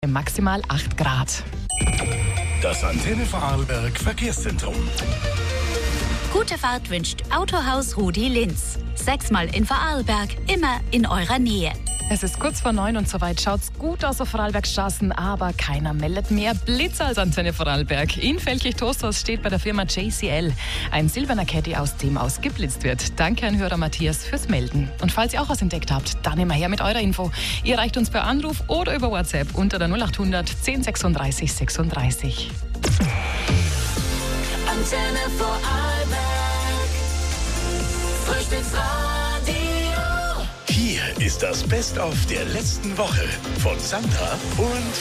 Maximal 8 Grad. Das Antenne Vorarlberg Verkehrszentrum. Gute Fahrt wünscht Autohaus Rudi Linz. 6-mal in Vorarlberg, immer in eurer Nähe. Es ist kurz vor 9 und soweit schaut's gut aus auf Vorarlbergstraßen, aber keiner meldet mehr Blitzer als Antenne Vorarlberg. In Velkirch-Toasthaus steht bei der Firma JCL ein silberner Caddy, aus dem ausgeblitzt wird. Danke an Hörer Matthias fürs Melden. Und falls ihr auch was entdeckt habt, dann immer her mit eurer Info. Ihr erreicht uns per Anruf oder über WhatsApp unter der 0800 10 36 36. Antenne Vorarlberg, Frühstücksradio. Hier ist das Best-of der letzten Woche von Sandra und